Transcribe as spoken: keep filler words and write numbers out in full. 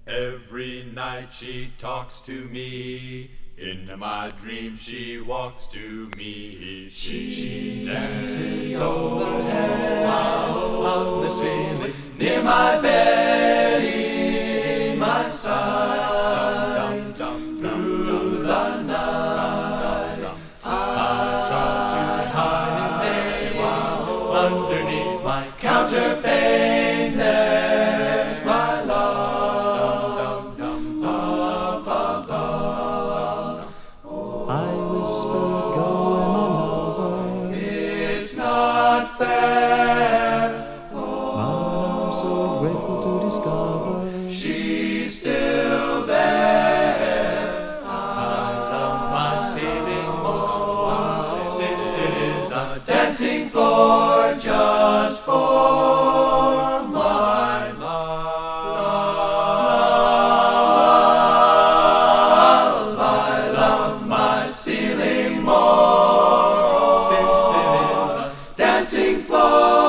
Every night she talks to me. Into my dreams she walks to me. She, she dances overhead on the ceiling near my bed, in my side. Through the night I try to hide it underneath my counterpane. There's my love. I whispered, go away, my lover. It's not fair, But I'm so grateful to discover she's still there. I love my ceiling more, since it is a dancing floor just for my love. I love my ceiling more, since it is a dancing floor.